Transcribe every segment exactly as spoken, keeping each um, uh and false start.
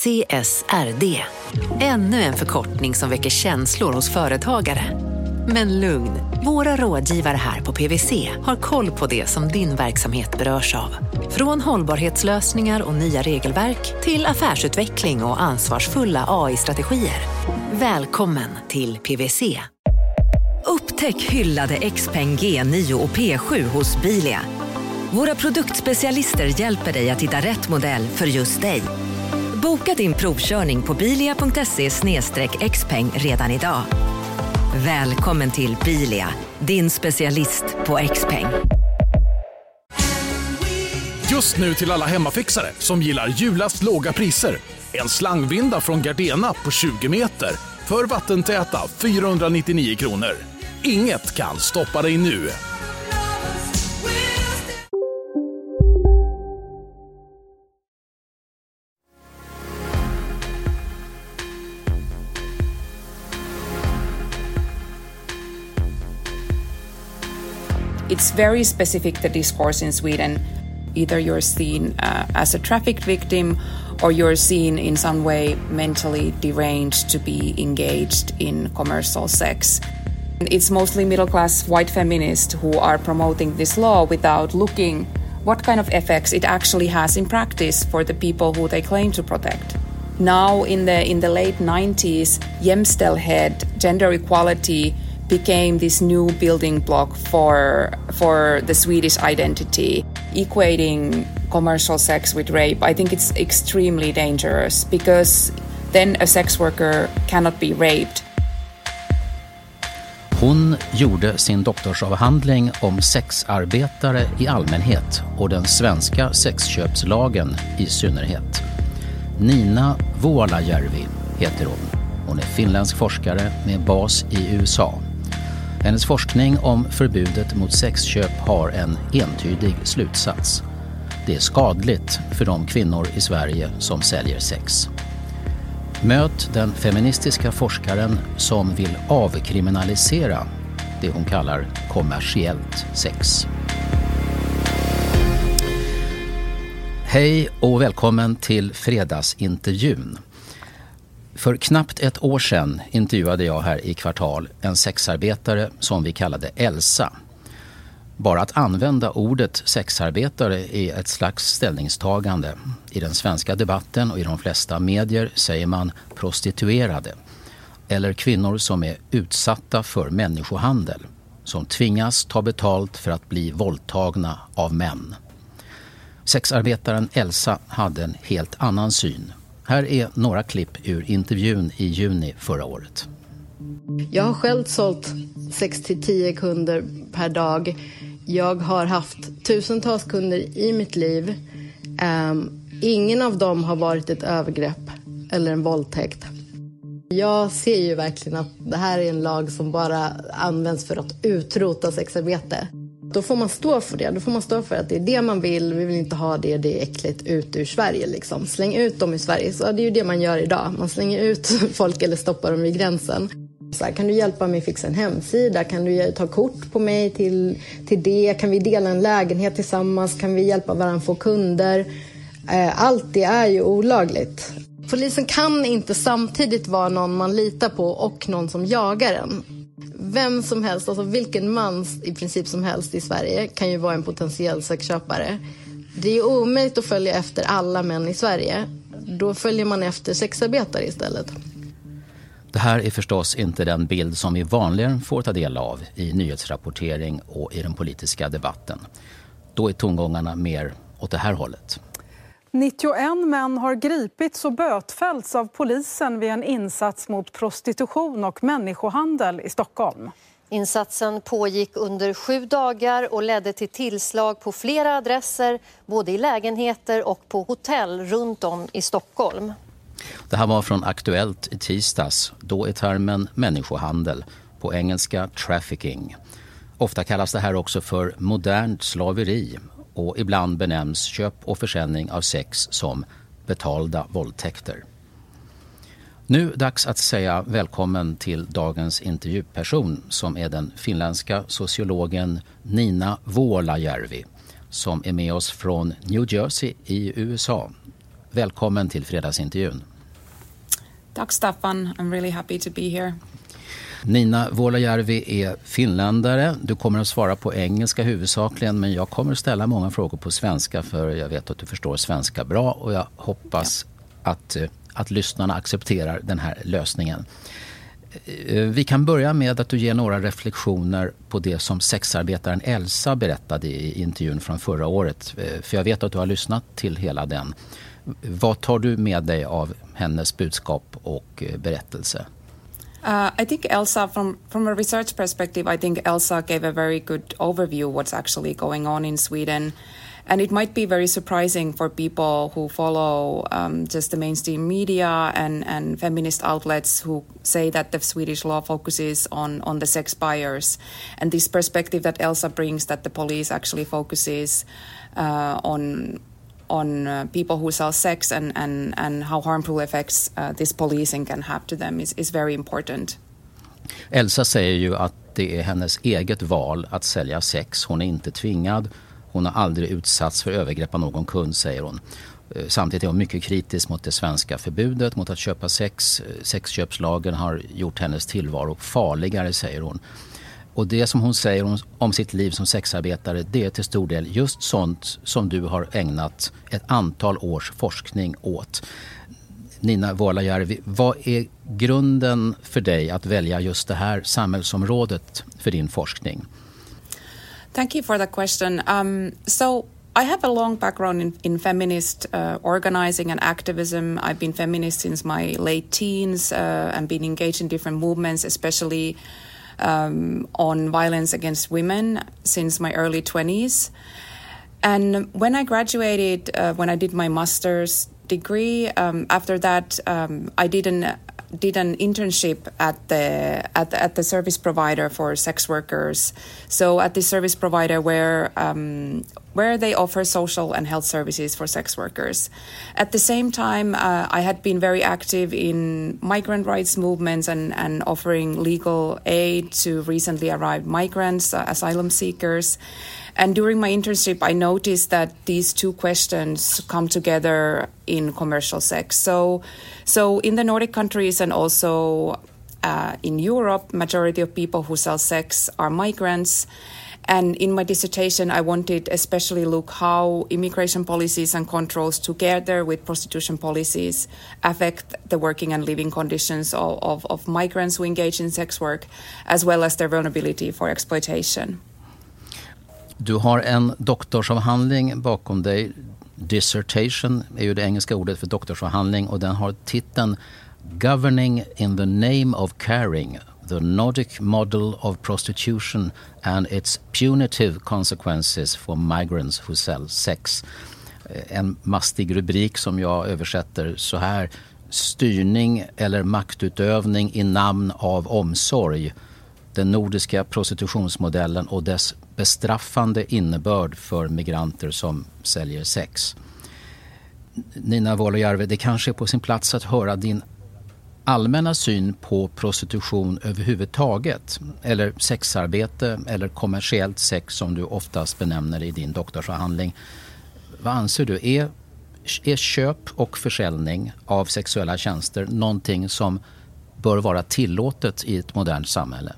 C S R D. Ännu en förkortning som väcker känslor hos företagare. Men lugn, våra rådgivare här på P W C har koll på det som din verksamhet berörs av. Från hållbarhetslösningar och nya regelverk till affärsutveckling och ansvarsfulla A I-strategier. Välkommen till P W C. Upptäck hyllade Xpeng G nio och P sju hos Bilia. Våra produktspecialister hjälper dig att hitta rätt modell för just dig. Boka din provkörning på bilia punkt se slash xpeng redan idag. Välkommen till Bilia, din specialist på Xpeng. Just nu till alla hemmafixare som gillar julast låga priser. En slangvinda från Gardena på tjugo meter för vattentäta fyrahundranittionio kronor. Inget kan stoppa dig nu. It's very specific, the discourse in Sweden. Either you're seen uh, as a trafficked victim or you're seen in some way mentally deranged to be engaged in commercial sex. It's mostly middle-class white feminists who are promoting this law without looking what kind of effects it actually has in practice for the people who they claim to protect. Now, in the in the late nineties, jämställdhet, gender equality, became this new building block for for the Swedish identity, equating commercial sex with rape. I think it's extremely dangerous because then a sex worker cannot be raped. Hon gjorde sin doktorsavhandling om sexarbetare i allmänhet och den svenska sexköpslagen i synnerhet. Nina Vuolajärvi heter hon. Hon är finländsk forskare med bas i U S A. Hennes forskning om förbudet mot sexköp har en entydig slutsats. Det är skadligt för de kvinnor i Sverige som säljer sex. Möt den feministiska forskaren som vill avkriminalisera det hon kallar kommersiellt sex. Hej och välkommen till fredagsintervjun. För knappt ett år sedan intervjuade jag här i Kvartal en sexarbetare som vi kallade Elsa. Bara att använda ordet sexarbetare är ett slags ställningstagande. I den svenska debatten och i de flesta medier säger man prostituerade. Eller kvinnor som är utsatta för människohandel. Som tvingas ta betalt för att bli våldtagna av män. Sexarbetaren Elsa hade en helt annan syn. Här är några klipp ur intervjun i juni förra året. Jag har själv sålt sex till tio kunder per dag. Jag har haft tusentals kunder i mitt liv. Um, ingen av dem har varit ett övergrepp eller en våldtäkt. Jag ser ju verkligen att det här är en lag som bara används för att utrota sexarbete. Då får man stå för det. Då får man stå för att det är det man vill. Vi vill inte ha det. Det är äckligt ut ur Sverige. Liksom. Släng ut dem i Sverige. Så det är ju det man gör idag. Man slänger ut folk eller stoppar dem vid gränsen. Så här, kan du hjälpa mig fixa en hemsida? Kan du ta kort på mig till, till det? Kan vi dela en lägenhet tillsammans? Kan vi hjälpa varandra få kunder? Allt det är ju olagligt. Polisen kan inte samtidigt vara någon man litar på och någon som jagar en. Vem som helst, alltså vilken man i princip som helst i Sverige kan ju vara en potentiell sexköpare. Det är omöjligt att följa efter alla män i Sverige. Då följer man efter sexarbetare istället. Det här är förstås inte den bild som vi vanligen får ta del av i nyhetsrapportering och i den politiska debatten. Då är tongångarna mer åt det här hållet. nittioen män har gripits och bötfällts av polisen vid en insats mot prostitution och människohandel i Stockholm. Insatsen pågick under sju dagar och ledde till tillslag på flera adresser, både i lägenheter och på hotell runt om i Stockholm. Det här var från Aktuellt i tisdags. Då är termen människohandel, på engelska trafficking. Ofta kallas det här också för modernt slaveri. Och ibland benämns köp och försäljning av sex som betalda våldtäkter. Nu dags att säga välkommen till dagens intervjuperson som är den finländska sociologen Nina Vuolajärvi som är med oss från New Jersey i U S A. välkommen till fredagsintervjun. Tack Staffan, I'm really happy to be here. Nina Vuolajärvi är finländare. Du kommer att svara på engelska huvudsakligen, men jag kommer att ställa många frågor på svenska för jag vet att du förstår svenska bra och jag hoppas ja. att, att lyssnarna accepterar den här lösningen. Vi kan börja med att du ger några reflektioner på det som sexarbetaren Elsa berättade i intervjun från förra året. För jag vet att du har lyssnat till hela den. Vad tar du med dig av hennes budskap och berättelse? Uh, I think Elsa, from, from a research perspective, I think Elsa gave a very good overview of what's actually going on in Sweden. And it might be very surprising for people who follow um, just the mainstream media and, and feminist outlets who say that the Swedish law focuses on, on the sex buyers. And this perspective that Elsa brings, that the police actually focuses uh, on on uh, people who sell sex and, and, and how harmful effects uh, this policing can have to them is, is very important. Elsa säger ju att det är hennes eget val att sälja sex. Hon är inte tvingad. Hon har aldrig utsatts för övergrepp av någon kund, säger hon. Samtidigt är hon mycket kritisk mot det svenska förbudet mot att köpa sex. Sexköpslagen har gjort hennes tillvaro farligare, säger hon. Och det som hon säger om, om sitt liv som sexarbetare, det är till stor del just sånt som du har ägnat ett antal års forskning åt. Nina Vuolajärvi, vad är grunden för dig att välja just det här samhällsområdet för din forskning? Thank you for the question. Um, so I have a long background in, in feminist uh, organizing and activism. I've been feminist since my late teens uh, and been engaged in different movements, especially um, on violence against women since my early twenties. And when I graduated, uh, when I did my master's degree, um, after that um, I did an did an internship at the at the, at the service provider for sex workers. So at the service provider where um, where they offer social and health services for sex workers. At the same time, uh, I had been very active in migrant rights movements and, and offering legal aid to recently arrived migrants, uh, asylum seekers. And during my internship, I noticed that these two questions come together in commercial sex. So, so in the Nordic countries and also uh, in Europe, majority of people who sell sex are migrants. And in my dissertation, I wanted especially look how immigration policies and controls together with prostitution policies affect the working and living conditions of, of, of migrants who engage in sex work, as well as their vulnerability for exploitation. Du har en doktorsavhandling bakom dig. Dissertation är ju det engelska ordet för doktorsavhandling och den har titeln Governing in the Name of Caring, the Nordic Model of Prostitution and its Punitive Consequences for Migrants Who Sell Sex. En mastig rubrik som jag översätter så här: styrning eller maktutövning i namn av omsorg. Den nordiska prostitutionsmodellen och dess bestraffande innebörd för migranter som säljer sex. Nina Vuolajärvi, det kanske är på sin plats att höra din allmänna syn på prostitution överhuvudtaget, eller sexarbete eller kommersiellt sex som du oftast benämner i din doktorsavhandling. Vad anser du? Är, är köp och försäljning av sexuella tjänster någonting som bör vara tillåtet i ett modernt samhälle?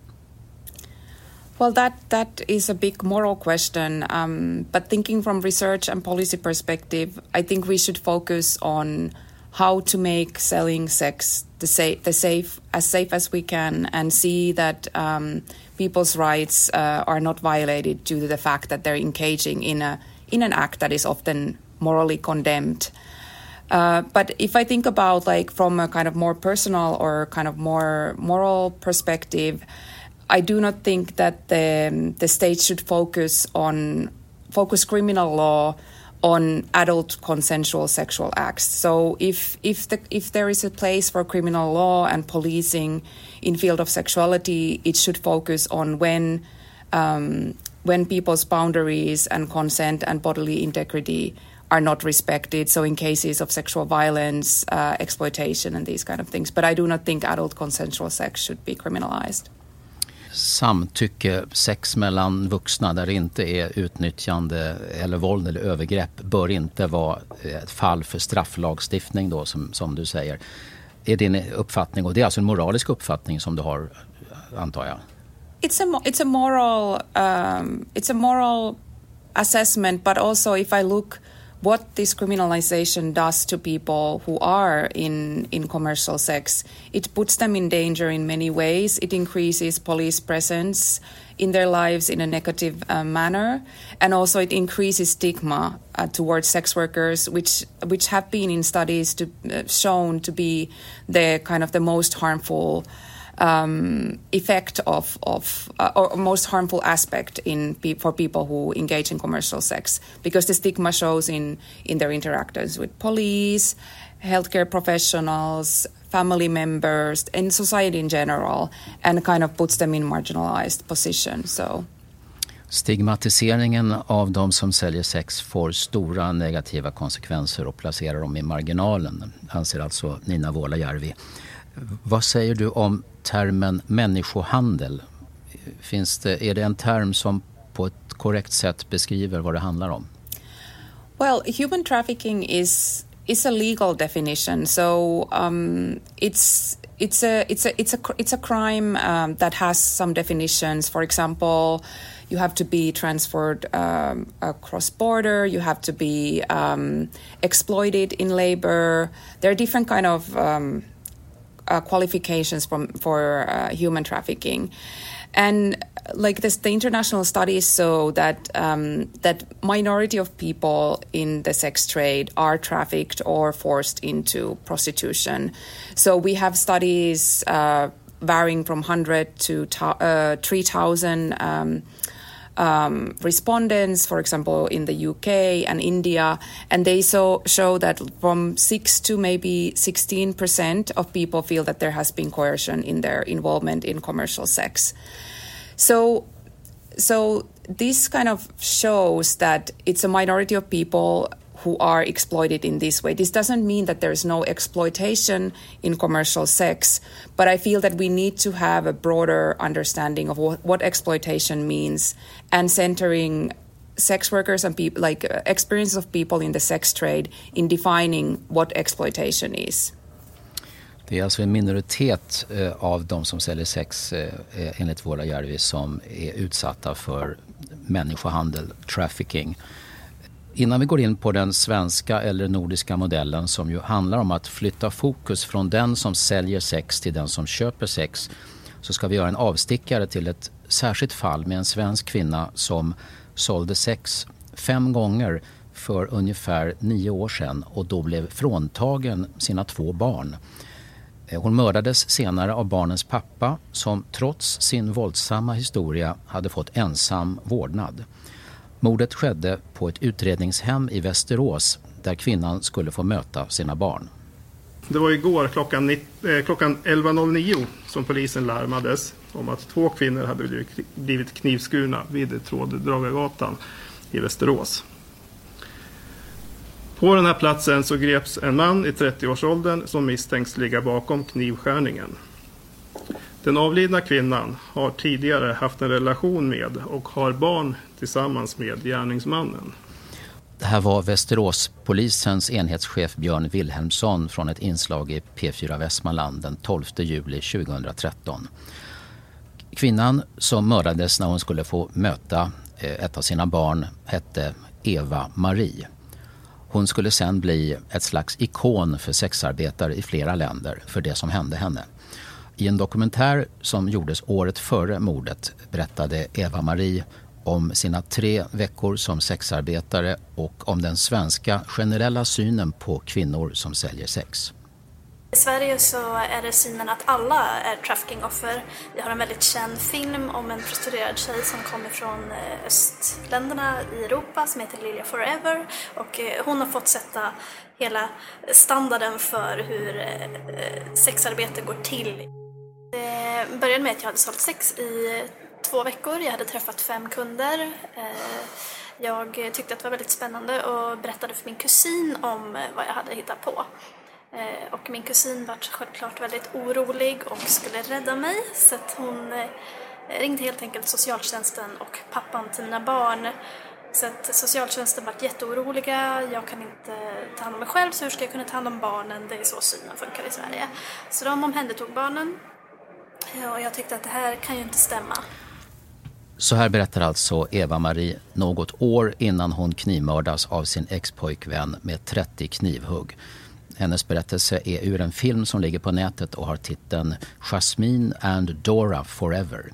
Well, that, that is a big moral question. Um, but thinking from research and policy perspective, I think we should focus on how to make selling sex the safe, the safe as safe as we can, and see that um, people's rights uh, are not violated due to the fact that they're engaging in a in an act that is often morally condemned. Uh, but if I think about like from a kind of more personal or kind of more moral perspective, I do not think that the the state should focus on focus criminal law on adult consensual sexual acts. So if if the if there is a place for criminal law and policing in field of sexuality, it should focus on when um, when people's boundaries and consent and bodily integrity are not respected. So in cases of sexual violence, uh, exploitation and these kind of things. But I do not think adult consensual sex should be criminalized. Samtycke, sex mellan vuxna där det inte är utnyttjande eller våld eller övergrepp bör inte vara ett fall för strafflagstiftning då, som, som du säger. Är din uppfattning, och det är alltså en moralisk uppfattning som du har, antar jag? It's a, it's a moral, um, it's a moral assessment, but also if I look what this criminalization does to people who are in, in commercial sex, it puts them in danger in many ways. It increases police presence in their lives in a negative uh, manner, and also it increases stigma uh, towards sex workers, which which have been in studies to, uh, shown to be the kind of the most harmful Um, effect of, of uh, or most harmful aspect in pe- for people who engage in commercial sex, because the stigma shows in, in their interactions with police, healthcare professionals, family members, and society in general, and kind of puts them in marginalized position. So. Stigmatiseringen av de som säljer sex får stora negativa konsekvenser och placerar dem i marginalen, anser alltså Nina Vuolajärvi. Vad säger du om termen människohandel? Finns det, är det en term som på ett korrekt sätt beskriver vad det handlar om? Well, human trafficking is is a legal definition, so um, it's it's a it's a it's a it's a crime um, that has some definitions. For example, you have to be transferred um, across border. You have to be um, exploited in labor. There are different kind of um, Uh, qualifications from, for uh, human trafficking, and like this, the international studies show that um, that minority of people in the sex trade are trafficked or forced into prostitution. So we have studies uh, varying from one hundred to uh, three thousand um, Um, respondents, for example, in the U K and India, and they so, show that from six to maybe sixteen percent of people feel that there has been coercion in their involvement in commercial sex. So, so this kind of shows that it's a minority of people who are exploited in this way. This doesn't mean that there's no exploitation in commercial sex, but I feel that we need to have a broader understanding of what, what exploitation means, and centering sex workers and people, like uh, experience of people in the sex trade in defining what exploitation is. Det är alltså en minoritet eh, av de som säljer sex eh, enligt Vuolajärvi som är utsatta för människohandel, trafficking. Innan vi går in på den svenska eller nordiska modellen som ju handlar om att flytta fokus från den som säljer sex till den som köper sex, så ska vi göra en avstickare till ett särskilt fall med en svensk kvinna som sålde sex fem gånger för ungefär nio år sedan och då blev fråntagen sina två barn. Hon mördades senare av barnens pappa som trots sin våldsamma historia hade fått ensam vårdnad. Mordet skedde på ett utredningshem i Västerås där kvinnan skulle få möta sina barn. Det var igår klockan, eh, klockan elva noll nio som polisen larmades om att två kvinnor hade blivit knivskurna vid Tråddragargatan i Västerås. På den här platsen så greps en man i trettioårsåldern som misstänks ligga bakom knivskärningen. Den avlidna kvinnan har tidigare haft en relation med och har barn tillsammans med gärningsmannen. Det här var Västeråspolisens enhetschef Björn Wilhelmsson från ett inslag i P fyra Västmanland den tolfte juli tjugohundratretton. Kvinnan som mördades när hon skulle få möta ett av sina barn hette Eva Marie. Hon skulle sen bli ett slags ikon för sexarbetare i flera länder för det som hände henne. I en dokumentär som gjordes året före mordet berättade Eva Marie om sina tre veckor som sexarbetare och om den svenska generella synen på kvinnor som säljer sex. I Sverige så är det synen att alla är traffickingoffer. Vi har en väldigt känd film om en prostituerad tjej som kommer från östländerna i Europa som heter Lilja Forever. Och hon har fått sätta hela standarden för hur sexarbete går till. Det började med att jag hade sålt sex i två veckor. Jag hade träffat fem kunder. Jag tyckte att det var väldigt spännande och berättade för min kusin om vad jag hade hittat på. Och min kusin var självklart väldigt orolig och skulle rädda mig, så att hon Jag ringde helt enkelt socialtjänsten och pappan till mina barn. Så att socialtjänsten var jätteoroliga, jag kan inte ta hand om mig själv, så hur ska jag kunna ta hand om barnen? Det är så synen funkar i Sverige. Så de omhändertog barnen och jag tyckte att det här kan ju inte stämma. Så här berättar alltså Eva-Marie något år innan hon knivmördas av sin ex-pojkvän med trettio knivhugg. Hennes berättelse är ur en film som ligger på nätet och har titeln Jasmine and Dora Forever.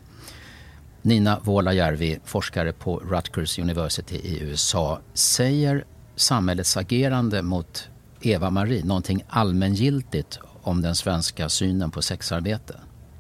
Nina Vuolajärvi, forskare på Rutgers University i U S A, säger samhällets agerande mot Eva-Marie någonting allmängiltigt om den svenska synen på sexarbete?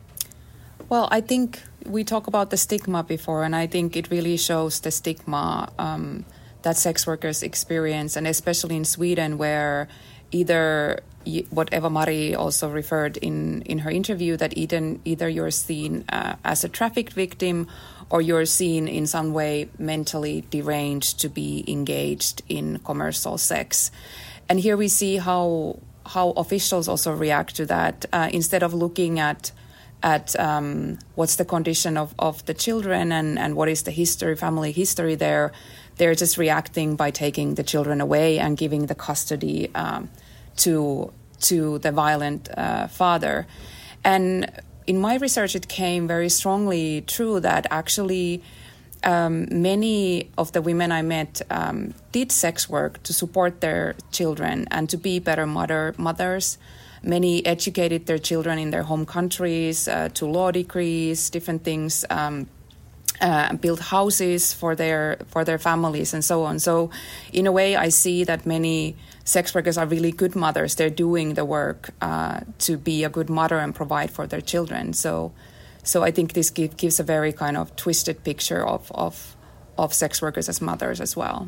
Well, I think we talked about the stigma before, and I think it really shows the stigma um, that sex workers experience, and especially in Sweden, where either what Eva-Marie also referred in, in her interview, that either, either you're seen uh, as a trafficked victim or you're seen in some way mentally deranged to be engaged in commercial sex. And here we see how how officials also react to that. Uh, instead of looking at at um, what's the condition of, of the children and, and what is the history, family history there, they're just reacting by taking the children away and giving the custody um, to to the violent uh, father. And in my research, it came very strongly true that actually um, many of the women I met um, did sex work to support their children and to be better mother mothers. Many educated their children in their home countries uh, to law degrees, different things, um, uh, built houses for their for their families and so on. So in a way, I see that many sex workers are really good mothers. They're doing the work uh, to be a good mother and provide for their children. So so I think this give, gives a very kind of twisted picture of, of, of sex workers as mothers as well.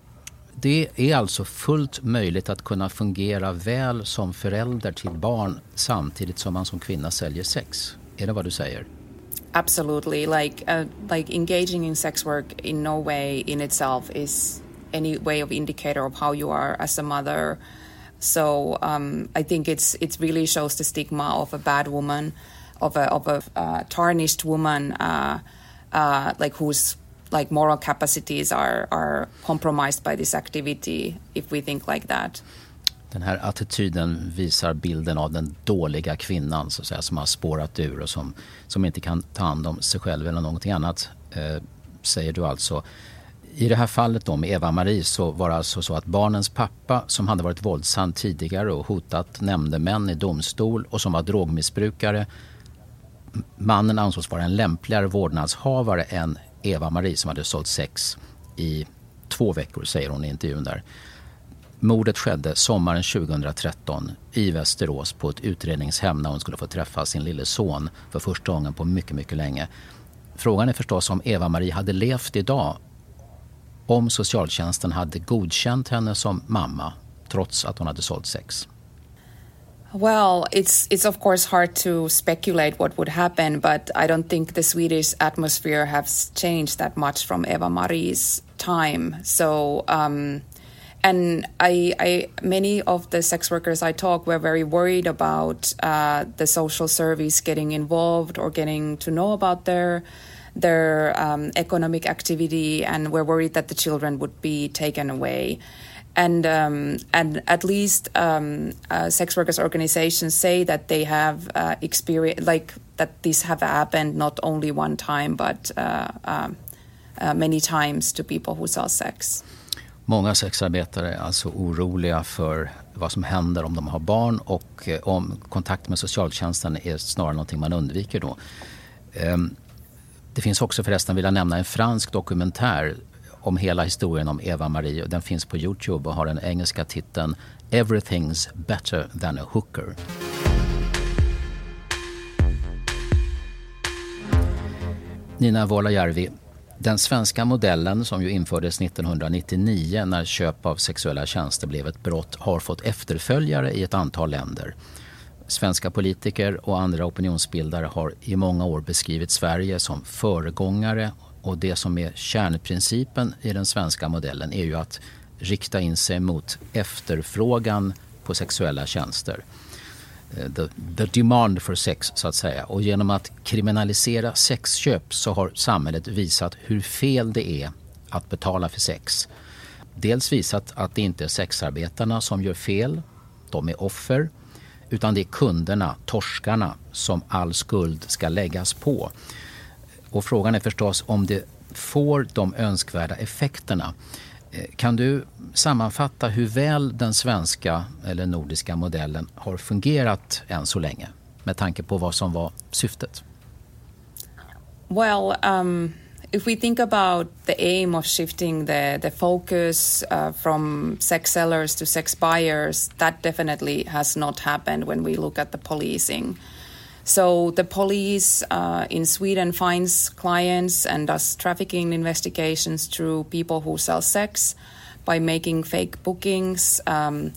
Det är alltså fullt möjligt att kunna fungera väl som förälder till barn samtidigt som man som kvinna säljer sex. Är det vad du säger? Absolutely. Like uh, like engaging in sex work in no way in itself is any way of indicator of how you are as a mother. So um, I think it's it really shows the stigma of a bad woman, of a of a uh, tarnished woman, uh, uh, like whose like moral capacities are are compromised by this activity if we think like that. Den här attityden visar bilden av den dåliga kvinnan så att säga, som har spårat ur och som, som inte kan ta hand om sig själv eller någonting annat, eh, säger du alltså. I det här fallet då med Eva-Marie så var det alltså så att barnens pappa, som hade varit våldsam tidigare och hotat nämndemän i domstol och som var drogmissbrukare, mannen ansågs vara en lämpligare vårdnadshavare än Eva-Marie som hade sålt sex i två veckor, säger hon i intervjun där. Mordet skedde sommaren tjugohundratretton i Västerås på ett utredningshem när hon skulle få träffa sin lille son för första gången på mycket, mycket länge. Frågan är förstås om Eva-Marie hade levt idag om socialtjänsten hade godkänt henne som mamma trots att hon hade sålt sex. Well, it's it's of course hard to speculate what would happen, but I don't think the Swedish atmosphere has changed that much from Eva-Marie's time. So, um, and I, I, many of the sex workers I talked were very worried about uh, the social service getting involved or getting to know about their their um, economic activity, and were worried that the children would be taken away. And um, and at least um, uh, sex workers organizations say that they have uh, experience, like that this have happened not only one time but uh, uh, uh, many times to people who sell sex. Många sexarbetare är alltså oroliga för vad som händer om de har barn, och om kontakt med socialtjänsten är snarare någonting man undviker då. Det finns också förresten, vill jag nämna, en fransk dokumentär om hela historien om Eva-Marie. Den finns på YouTube och har den engelska titeln Everything's Better Than a Hooker. Nina Vuolajärvi, den svenska modellen som ju infördes nittonhundranittionio när köp av sexuella tjänster blev ett brott har fått efterföljare i ett antal länder. Svenska politiker och andra opinionsbildare har i många år beskrivit Sverige som föregångare, och det som är kärnprincipen i den svenska modellen är ju att rikta in sig mot efterfrågan på sexuella tjänster. the, the demand for sex så att säga. Och genom att kriminalisera sexköp så har samhället visat hur fel det är att betala för sex. Dels visat att det inte är sexarbetarna som gör fel, de är offer, utan det är kunderna, torskarna, som all skuld ska läggas på. Och frågan är förstås om det får de önskvärda effekterna. Kan du sammanfatta hur väl den svenska eller nordiska modellen har fungerat än så länge med tanke på vad som var syftet? Well, um, if we think about the aim of shifting the, the focus uh, from sex sellers to sex buyers, that definitely has not happened when we look at the policing. So the police uh, in Sweden finds clients and does trafficking investigations through people who sell sex by making fake bookings. Um,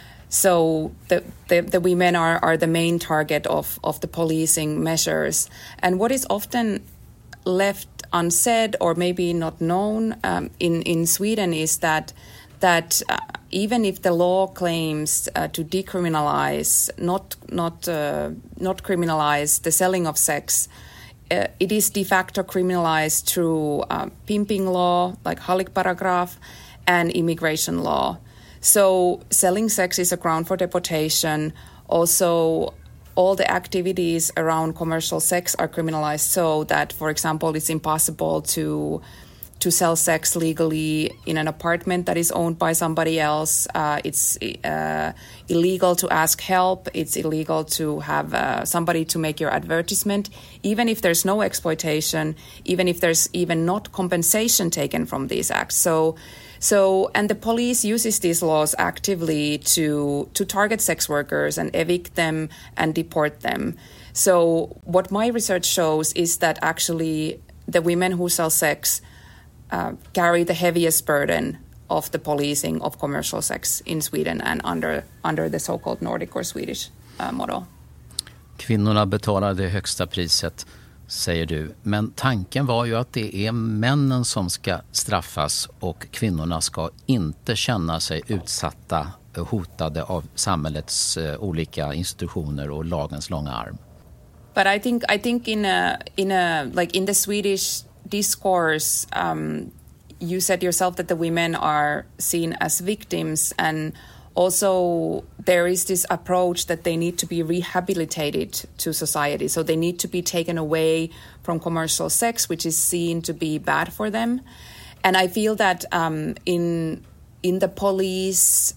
so the, the, the women are, are the main target of, of the policing measures. And what is often left unsaid or maybe not known um, in, in Sweden is that that uh, even if the law claims uh, to decriminalize, not not uh, not criminalize the selling of sex, uh, it is de facto criminalized through uh, pimping law, like Hallikparagraf, and immigration law. So selling sex is a ground for deportation. Also, all the activities around commercial sex are criminalized so that, for example, it's impossible to to sell sex legally in an apartment that is owned by somebody else. Uh, it's uh, illegal to ask help. It's illegal to have uh, somebody to make your advertisement, even if there's no exploitation, even if there's even not compensation taken from these acts. So, so and the police uses these laws actively to to target sex workers and evict them and deport them. So what my research shows is that actually the women who sell sex Uh, carry the heaviest burden of the policing of commercial sex in Sweden and under under the so-called Nordic or Swedish uh, model. Kvinnorna betalar det högsta priset, säger du. Men tanken var ju att det är männen som ska straffas och kvinnorna ska inte känna sig utsatta, hotade av samhällets uh, olika institutioner och lagens långa arm. But I think I think in a in a like in the Swedish discourse, um, you said yourself that the women are seen as victims, and also there is this approach that they need to be rehabilitated to society. So they need to be taken away from commercial sex, which is seen to be bad for them. And I feel that um, in in the police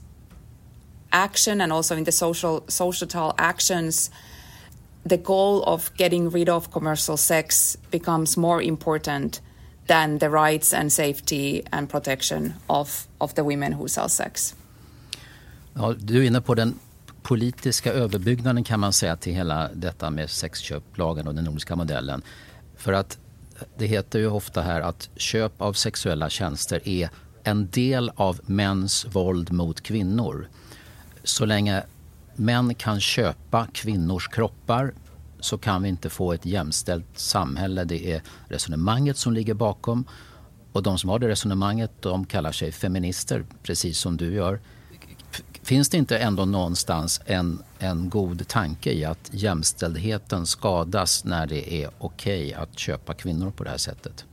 action and also in the social societal actions, the goal of getting rid of commercial sex becomes more important than the rights and safety and protection of, of the women who sell sex. Ja, du är inne på den politiska överbyggnaden kan man säga till hela detta med sexköplagen och den nordiska modellen. För att det heter ju ofta här att köp av sexuella tjänster är en del av mäns våld mot kvinnor. Så länge män kan köpa kvinnors kroppar så kan vi inte få ett jämställt samhälle. Det är resonemanget som ligger bakom. Och de som har det resonemanget, de kallar sig feminister, precis som du gör. Finns det inte ändå någonstans en, en god tanke i att jämställdheten skadas när det är okej att köpa kvinnor på det här sättet?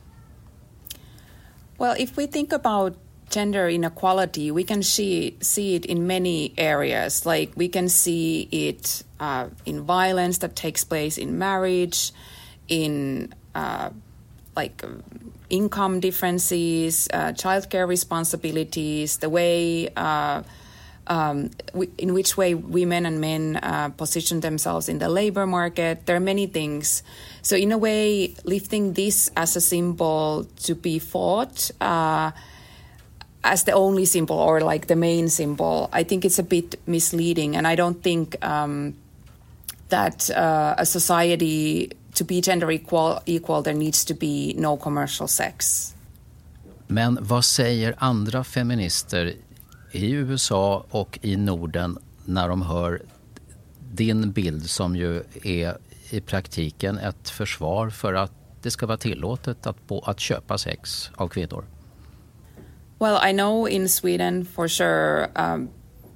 Well, if we think about gender inequality, we can see, see it in many areas. Like we can see it uh, in violence that takes place in marriage, in uh, like income differences, uh, childcare responsibilities, the way, uh, um, w- in which way women and men uh, position themselves in the labor market. There are many things. So in a way, lifting this as a symbol to be fought, uh, as the only symbol or like the main symbol, I think it's a bit misleading. And I don't think um, that uh, a society, to be gender equal, equal, there needs to be no commercial sex. Men vad säger andra feminister i U S A och i Norden när de hör din bild som ju är i praktiken ett försvar för att det ska vara tillåtet att, på, att köpa sex av kvinnor? Well, I know in Sweden for sure um,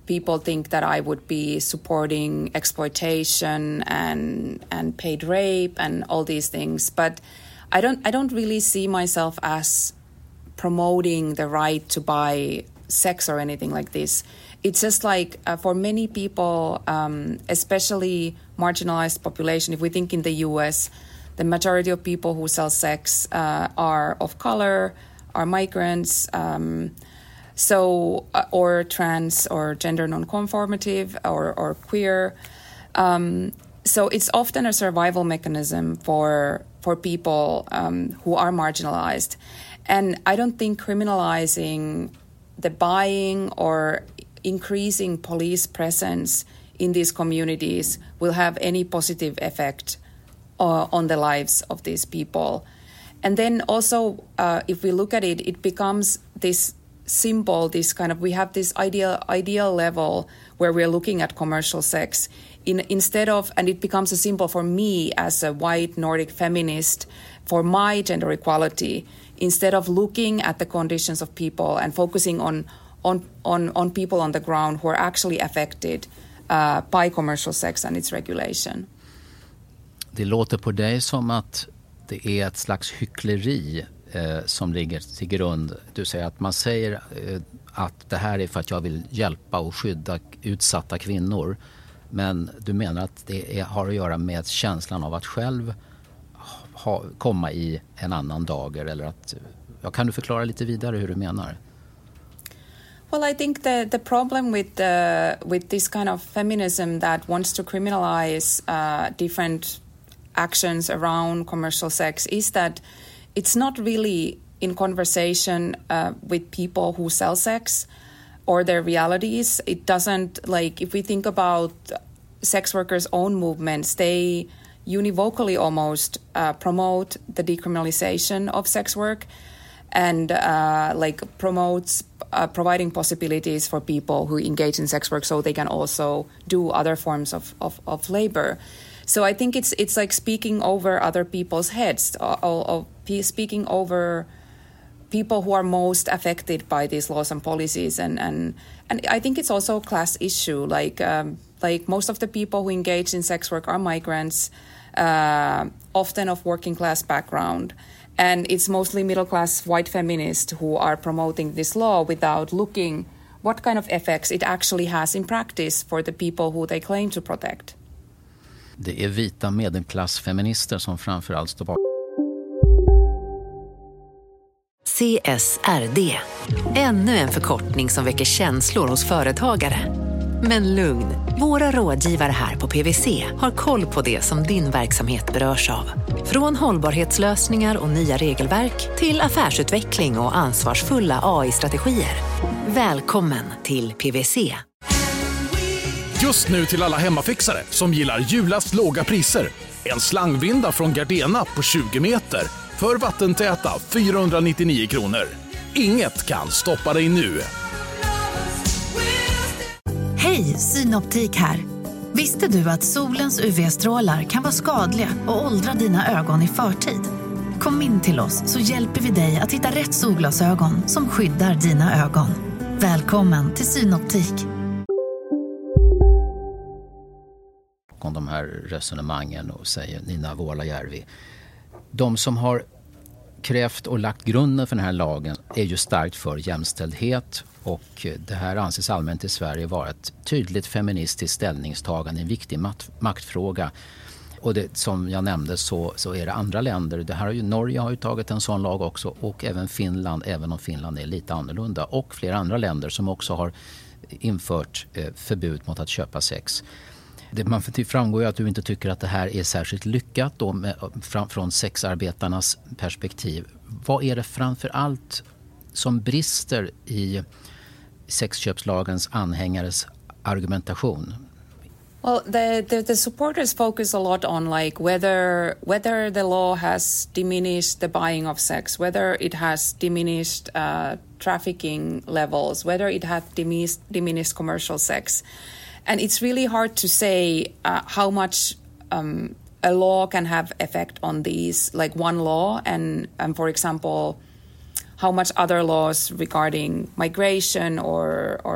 people think that I would be supporting exploitation and and paid rape and all these things. But I don't I don't really see myself as promoting the right to buy sex or anything like this. It's just like uh, for many people, um, especially marginalized population, if we think in the U S, the majority of people who sell sex uh, are of color, are migrants, um, so uh, or trans or gender non-conformative or, or queer. Um, so it's often a survival mechanism for for people um, who are marginalized. And I don't think criminalizing the buying or increasing police presence in these communities will have any positive effect uh, on the lives of these people. And then also, uh, if we look at it, it becomes this symbol, this kind of, we have this ideal ideal level where we're looking at commercial sex in, instead of, and it becomes a symbol for me as a white Nordic feminist for my gender equality, instead of looking at the conditions of people and focusing on on on, on people on the ground who are actually affected uh, by commercial sex and its regulation. Det låter på dig som att det är ett slags hyckleri eh, som ligger till grund. Du säger att man säger eh, att det här är för att jag vill hjälpa och skydda utsatta kvinnor. Men du menar att det är, har att göra med känslan av att själv ha, komma i en annan dager. Eller att, ja, kan du förklara lite vidare hur du menar? Well, I think the, the problem with the, with this kind of feminism that wants to criminalize uh, different actions around commercial sex is that it's not really in conversation uh, with people who sell sex or their realities. It doesn't, like, if we think about sex workers' own movements, they univocally almost uh, promote the decriminalization of sex work and uh, like promotes uh, providing possibilities for people who engage in sex work so they can also do other forms of, of, of labor. So I think it's it's like speaking over other people's heads, or, or speaking over people who are most affected by these laws and policies, and and, and I think it's also a class issue. Like um, like most of the people who engage in sex work are migrants, uh, often of working class background, and it's mostly middle class white feminists who are promoting this law without looking what kind of effects it actually has in practice for the people who they claim to protect. Det är vita medelklassfeminister som framförallt står bakom. C S R D. Ännu en förkortning som väcker känslor hos företagare. Men lugn, våra rådgivare här på P V C har koll på det som din verksamhet berörs av. Från hållbarhetslösningar och nya regelverk till affärsutveckling och ansvarsfulla A I-strategier. Välkommen till P V C. Just nu till alla hemmafixare som gillar Julas låga priser. En slangvinda från Gardena på tjugo meter för vattentäta fyrahundranittionio kronor. Inget kan stoppa dig nu. Hej, Synoptik här. Visste du att solens U V-strålar kan vara skadliga och åldra dina ögon i förtid? Kom in till oss så hjälper vi dig att hitta rätt solglasögon som skyddar dina ögon. Välkommen till Synoptik. Om de här resonemangen, och säger Nina Vuolajärvi. De som har krävt och lagt grunden för den här lagen är ju starkt för jämställdhet, och det här anses allmänt i Sverige vara ett tydligt feministiskt ställningstagande, en viktig mat- maktfråga. Och det, som jag nämnde så, så är det andra länder, det här har ju, Norge har ju tagit en sån lag också, och även Finland, även om Finland är lite annorlunda, och flera andra länder som också har infört eh, förbud mot att köpa sex. Det man framgår ju att du inte tycker att det här är särskilt lyckat då med, fram, från sexarbetarnas perspektiv. Vad är det framför allt som brister i sexköpslagens anhängares argumentation? Well, the, the, the supporters focus a lot on like whether whether the law has diminished the buying of sex, whether it has diminished uh, trafficking levels, whether it has diminished, diminished commercial sex. And it's really hard to say uh, how much um, a law can have effect on these, like one law, and, and for example, how much other laws regarding migration or or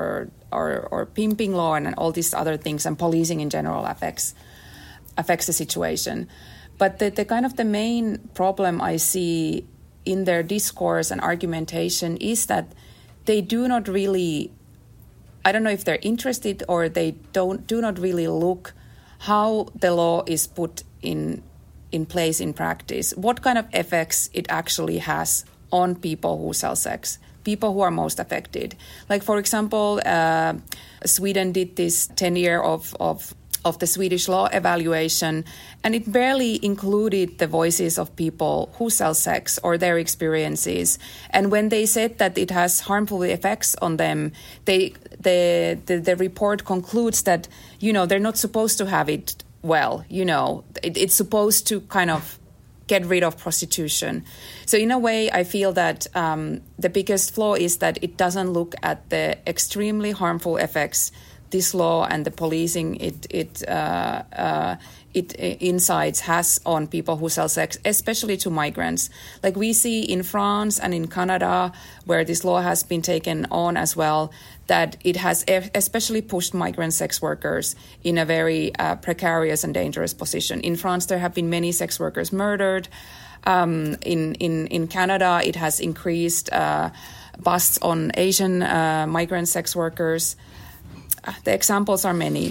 or, or pimping law and all these other things, and policing in general affects affects the situation. But the, the kind of the main problem I see in their discourse and argumentation is that they do not really, I don't know if they're interested or they don't do not really look how the law is put in in place in practice, what kind of effects it actually has on people who sell sex, people who are most affected. Like, for example, uh, Sweden did this ten-year of, of of the Swedish law evaluation, and it barely included the voices of people who sell sex or their experiences. And when they said that it has harmful effects on them, they the the, the report concludes that, you know, they're not supposed to have it well, you know, it, it's supposed to kind of get rid of prostitution. So in a way, I feel that um, the biggest flaw is that it doesn't look at the extremely harmful effects this law and the policing it it uh, uh, it uh, incites has on people who sell sex, especially to migrants. Like we see in France and in Canada, where this law has been taken on as well, that it has especially pushed migrant sex workers in a very uh, precarious and dangerous position. In France, there have been many sex workers murdered. Um, in, in, in Canada, it has increased uh, busts on Asian uh, migrant sex workers. The examples are many.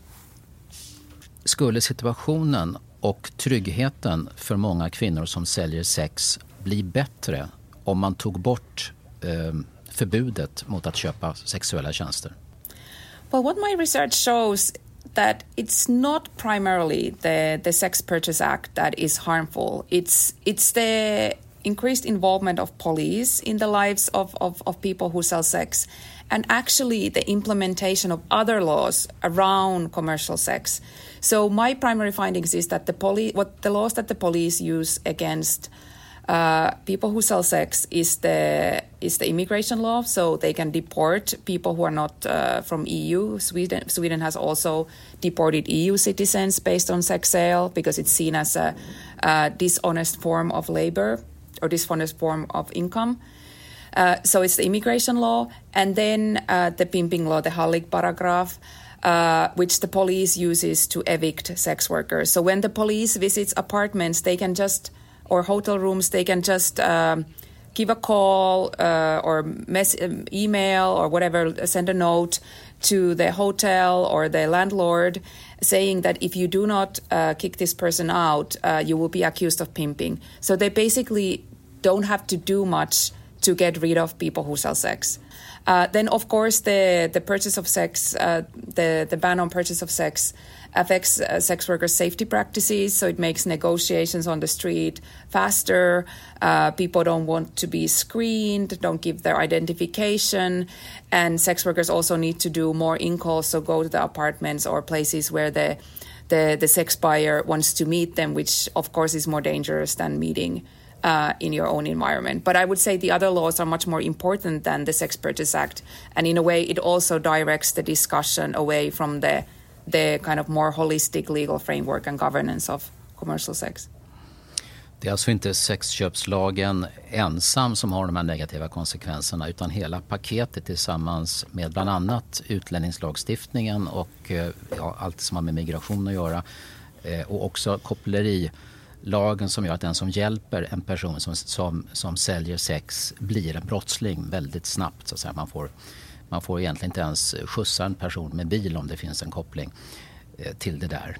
Skulle situationen och tryggheten för många kvinnor som säljer sex bli bättre om man tog bort eh, förbudet mot att köpa sexuella tjänster? Well, what my research shows that it's not primarily the, the Sex Purchase Act that is harmful. It's it's the increased involvement of police in the lives of, of, of people who sell sex, and actually the implementation of other laws around commercial sex. So my primary findings is that the poli- what the laws that the police use against uh, people who sell sex is the is the immigration law. So they can deport people who are not uh, from E U. Sweden Sweden has also deported E U citizens based on sex sale because it's seen as a, a dishonest form of labor or dishonest form of income. Uh, so it's the immigration law, and then uh, the pimping law, the Hallig paragraph, uh, which the police uses to evict sex workers. So when the police visits apartments, they can just, or hotel rooms, they can just um, give a call uh, or mess, um, email or whatever, send a note to the hotel or the landlord saying that if you do not uh, kick this person out, uh, you will be accused of pimping. So they basically don't have to do much to get rid of people who sell sex. Uh, then, of course, the, the purchase of sex, uh, the, the ban on purchase of sex affects uh, sex workers' safety practices, so it makes negotiations on the street faster. Uh, people don't want to be screened, don't give their identification, and sex workers also need to do more in-calls, so go to the apartments or places where the, the, the sex buyer wants to meet them, which, of course, is more dangerous than meeting Uh, in your own environment. But I would say the other laws are much more important than the Sex Purchase Act. And in a way, it also directs the discussion away from the, the kind of more holistic legal framework and governance of commercial sex. Det är alltså inte sexköpslagen ensam som har de här negativa konsekvenserna, utan hela paketet tillsammans med bland annat utlänningslagstiftningen och ja, allt som har med migration att göra, och också koppleri. Lagen som gör att den som hjälper en person som, som, som säljer sex blir en brottsling väldigt snabbt. Så att säga. Man, får, man får egentligen inte ens skjutsa en person med bil om det finns en koppling eh, till det där.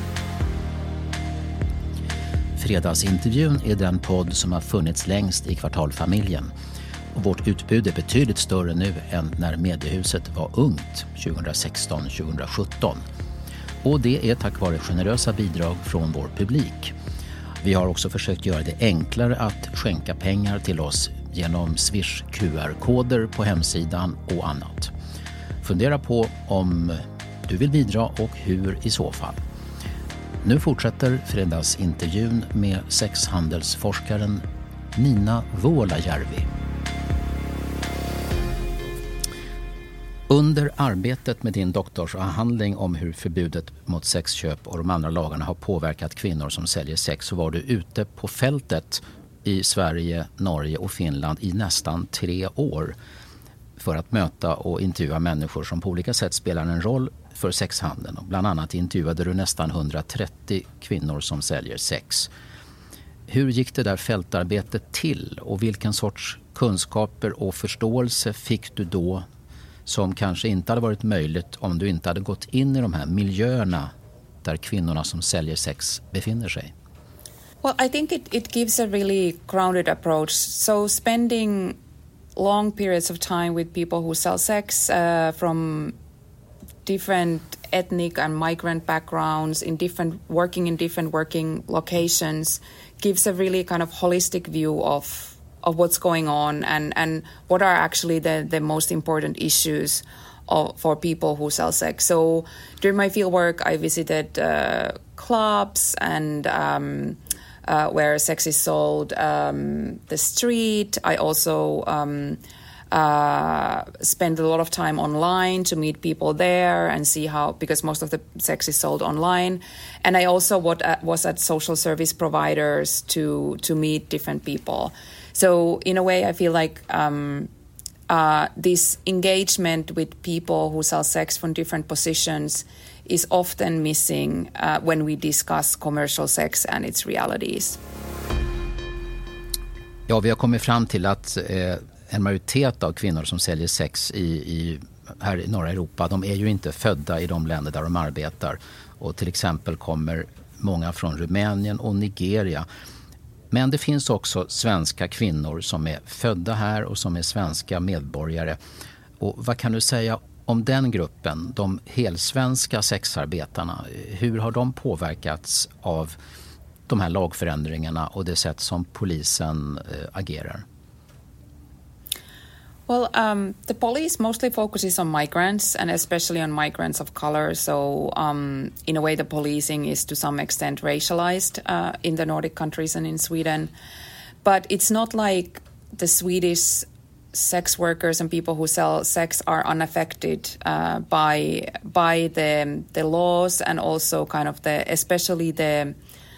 Fredagsintervjun är den podd som har funnits längst i Kvartalfamiljen. Och vårt utbud är betydligt större nu än när mediehuset var ungt tjugohundrasexton tjugosjutton. Och det är tack vare generösa bidrag från vår publik. Vi har också försökt göra det enklare att skänka pengar till oss genom Swish Q R-koder på hemsidan och annat. Fundera på om du vill bidra och hur i så fall. Nu fortsätter fredagsintervjun med sexhandelsforskaren Nina Vuolajärvi. Under arbetet med din doktorsavhandling om hur förbudet mot sexköp och de andra lagarna har påverkat kvinnor som säljer sex, så var du ute på fältet i Sverige, Norge och Finland i nästan tre år. för att möta och intervjua människor som på olika sätt spelar en roll för sexhandeln. Och bland annat intervjuade du nästan hundratrettio kvinnor som säljer sex. Hur gick det där fältarbetet till och vilken sorts kunskaper och förståelse fick du då som kanske inte hade varit möjligt om du inte hade gått in i de här miljöerna där kvinnorna som säljer sex befinner sig? Well, I think it, it gives a really grounded approach. So spending long periods of time with people who sell sex uh, from different ethnic and migrant backgrounds, in different working in different working locations, gives a really kind of holistic view of of what's going on and, and what are actually the, the most important issues of, for people who sell sex. So during my field work, I visited uh, clubs and um, uh, where sex is sold, um, the street. I also um, uh, spend a lot of time online to meet people there and see how, because most of the sex is sold online. And I also what, uh, was at social service providers to to meet different people. So in a way, I feel like um, uh, this engagement with people who sell sex from different positions is often missing uh, when we discuss commercial sex and its realities. Ja, vi har kommit fram till att eh, en majoritet av kvinnor som säljer sex i, i, här i norra Europa, de är ju inte födda i de länder där de arbetar. Och till exempel kommer många från Rumänien och Nigeria. Men det finns också svenska kvinnor som är födda här och som är svenska medborgare. Och vad kan du säga om den gruppen, de helsvenska sexarbetarna? Hur har de påverkats av de här lagförändringarna och det sätt som polisen äh, agerar? Well, um, the police mostly focuses on migrants and especially on migrants of color. So um, in a way, the policing is to some extent racialized uh, in the Nordic countries and in Sweden. But it's not like the Swedish sex workers and people who sell sex are unaffected uh, by by the the laws and also kind of the, especially the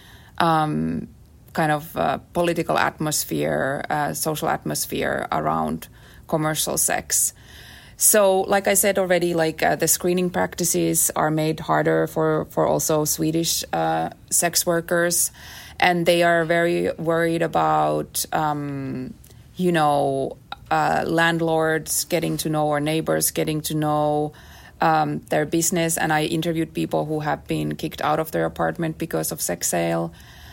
um, kind of uh, political atmosphere, uh, social atmosphere around commercial sex. So, like I said already, like uh, the screening practices are made harder for, for also Swedish uh, sex workers, and they are very worried about, um, you know, uh, landlords getting to know or neighbors getting to know um, their business. And I interviewed people who have been kicked out of their apartment because of sex sale.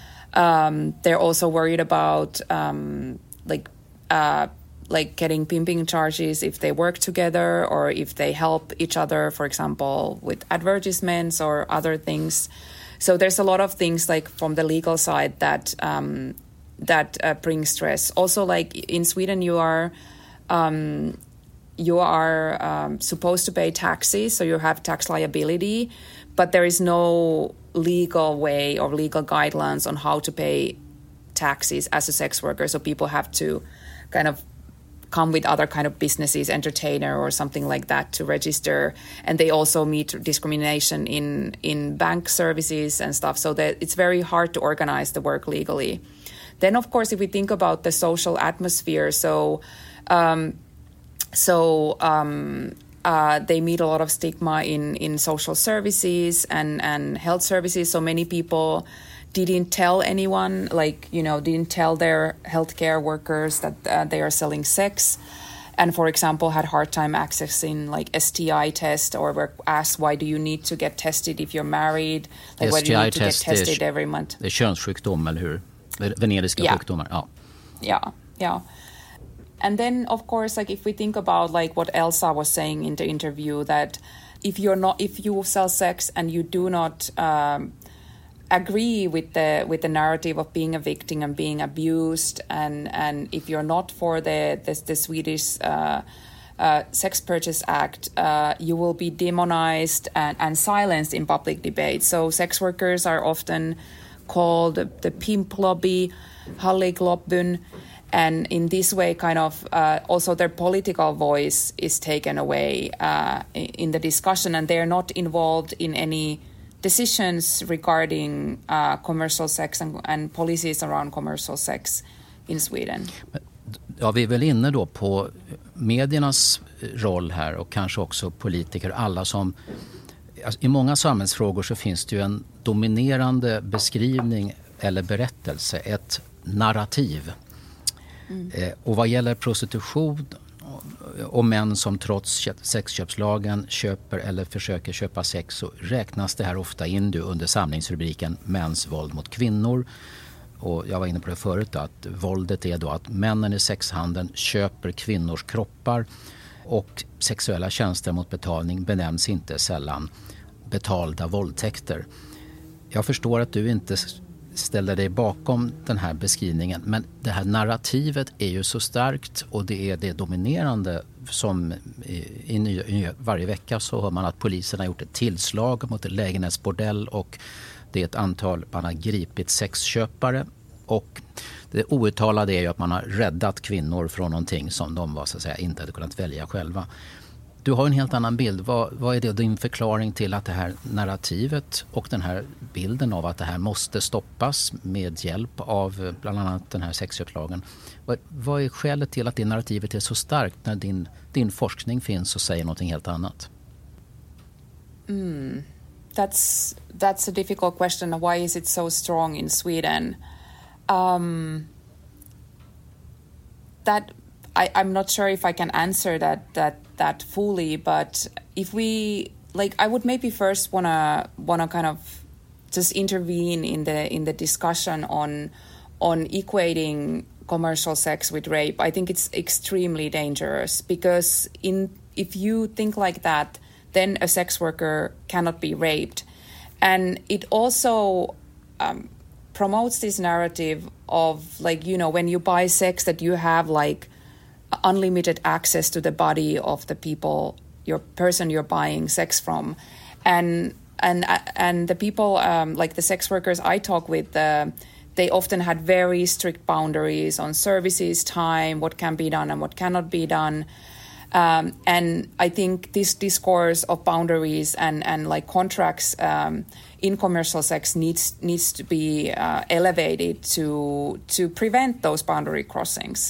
Um, they're also worried about um, like. Uh, like getting pimping charges if they work together or if they help each other, for example, with advertisements or other things. So there's a lot of things like from the legal side that um, that uh, bring stress. Also, like in Sweden, you are um, you are um, supposed to pay taxes, so you have tax liability, but there is no legal way or legal guidelines on how to pay taxes as a sex worker. So people have to kind of come with other kind of businesses, entertainer or something like that to register. And they also meet discrimination in, in bank services and stuff. So that it's very hard to organize the work legally. Then, of course, if we think about the social atmosphere, so um, so um, uh, they meet a lot of stigma in, in social services and, and health services. So many people didn't tell anyone, like, you know, didn't tell their healthcare workers that uh, they are selling sex. And, for example, had hard time accessing, like, S T I test or were asked, why do you need to get tested if you're married? Like, why do you need to get tested every month? Det är könssjukdom, eller hur? Veneriska yeah. sjukdomar, ja. Yeah, yeah. And then, of course, like, if we think about, like, what Elsa was saying in the interview, that if you're not, if you sell sex and you do not um, agree with the with the narrative of being a victim and being abused, and and if you're not for the the, the Swedish uh, uh, Sex Purchase Act, uh, you will be demonized and, and silenced in public debate. So sex workers are often called the pimp lobby, Halliglobben, and in this way, kind of uh, also their political voice is taken away uh, in the discussion, and they are not involved in any decisions regarding uh, commercial sex and, and policies around commercial sex in Sweden. Ja, vi är väl inne då på mediernas roll här och kanske också politiker, alla som... Alltså, i många samhällsfrågor så finns det ju en dominerande beskrivning eller berättelse, ett narrativ. Mm. Eh, och vad gäller prostitution och män som trots sexköpslagen köper eller försöker köpa sex, så räknas det här ofta in under samlingsrubriken mäns våld mot kvinnor. Och jag var inne på det förut, att våldet är då att männen i sexhandeln köper kvinnors kroppar, och sexuella tjänster mot betalning benämns inte sällan betalda våldtäkter. Jag förstår att du inte ställer dig bakom den här beskrivningen, men det här narrativet är ju så starkt och det är det dominerande, som i, i, i varje vecka så hör man att polisen har gjort ett tillslag mot ett lägenhetsbordell och det är ett antal, man har gripit sexköpare, och det outtalade är ju att man har räddat kvinnor från någonting som de var, så att säga, inte hade kunnat välja själva. Du har en helt annan bild. Vad, vad är det din förklaring till att det här narrativet och den här bilden av att det här måste stoppas med hjälp av bland annat den här sexköpslagen? Vad, vad är skälet till att det narrativet är så starkt när din, din forskning finns och säger någonting helt annat? Mm. That's, that's a difficult question. Why is it so strong in Sweden? Um, that I, I'm not sure if I can answer that that that fully, but if we like, I would maybe first wanna wanna kind of just intervene in the in the discussion on on equating commercial sex with rape. I think it's extremely dangerous, because in if you think like that, then a sex worker cannot be raped, and it also um, promotes this narrative of, like, you know, when you buy sex, that you have like unlimited access to the body of the people, your person you're buying sex from, and and and the people um, like the sex workers I talk with, uh, they often had very strict boundaries on services, time, what can be done and what cannot be done. Um, and I think this discourse of boundaries and, and like contracts um, in commercial sex needs needs to be uh, elevated to to prevent those boundary crossings.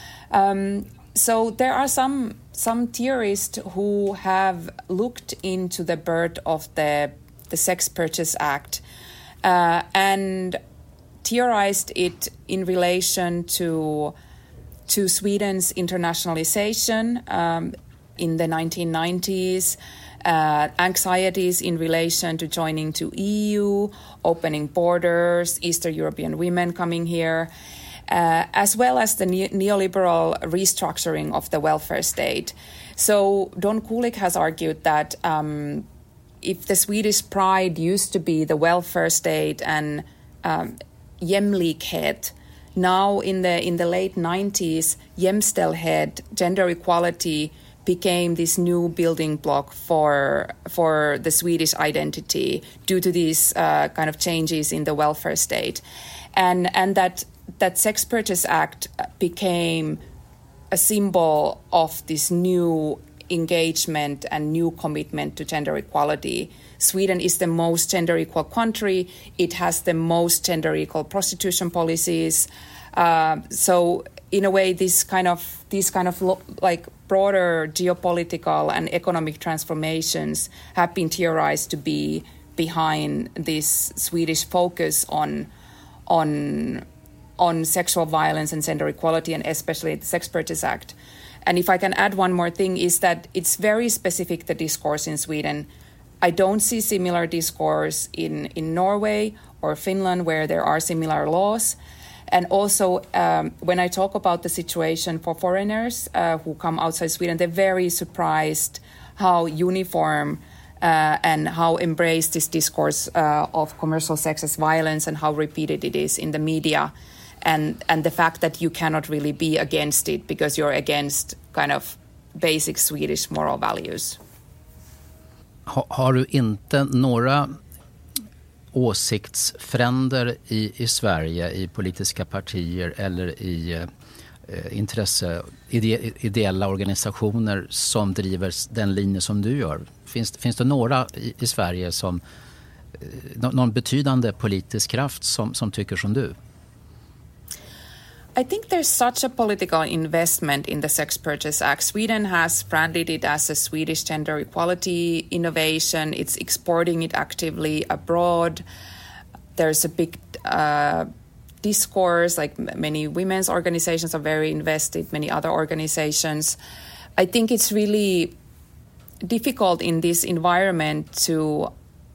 Um, so there are some some theorists who have looked into the birth of the the Sex Purchase Act uh, and theorized it in relation to to Sweden's internationalization um, in the nineteen nineties, uh, anxieties in relation to joining to E U, opening borders, Eastern European women coming here, uh, as well as the ne- neoliberal restructuring of the welfare state. So Don Kulik has argued that um, if the Swedish pride used to be the welfare state and um, jämlikhet, now in the in the late nineties, jämställdhet, gender equality, became this new building block for for the Swedish identity due to these uh, kind of changes in the welfare state, and and that that Sex Purchase Act became a symbol of this new engagement and new commitment to gender equality. Sweden is the most gender equal country. It has the most gender equal prostitution policies. Uh, so in a way, this kind of these kind of lo- like broader geopolitical and economic transformations have been theorized to be behind this Swedish focus on on on sexual violence and gender equality, and especially the Sex Purchase Act. And if I can add one more thing, is that it's very specific, the discourse in Sweden. I don't see similar discourse in, in Norway or Finland, where there are similar laws. And also, um, when I talk about the situation for foreigners uh, who come outside Sweden, they're very surprised how uniform uh, and how embraced this discourse uh, of commercial sex as violence and how repeated it is in the media. And, and the fact that you cannot really be against it because you're against kind of basic Swedish moral values. Ha, har du inte några åsiktsfränder i, i Sverige, i politiska partier eller i eh, intresse, ide, ideella organisationer som driver den linje som du gör? Finns, finns det några i, i Sverige som, eh, någon betydande politisk kraft som, som tycker som du? I think there's such a political investment in the Sex Purchase Act. Sweden has branded it as a Swedish gender equality innovation. It's exporting it actively abroad. There's a big uh, discourse, like many women's organizations are very invested, many other organizations. I think it's really difficult in this environment to